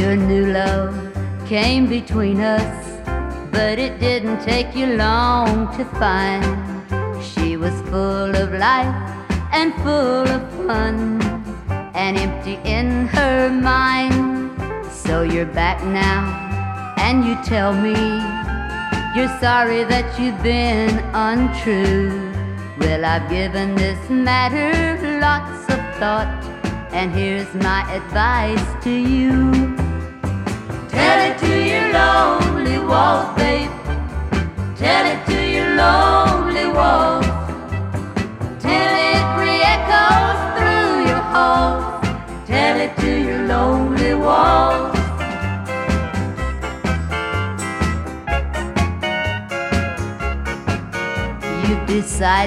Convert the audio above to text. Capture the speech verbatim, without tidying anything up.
Your new love came between us, but it didn't take you long to find she was full of life and full of fun and empty in her mind. So you're back now and you tell me you're sorry that you've been untrue. Well, I've given this matter lots of thought, and here's my advice to you. Tell it to your lonely walls, babe. Tell it to your lonely walls, till it re-echoes through your halls. Tell it to your lonely walls. You've decided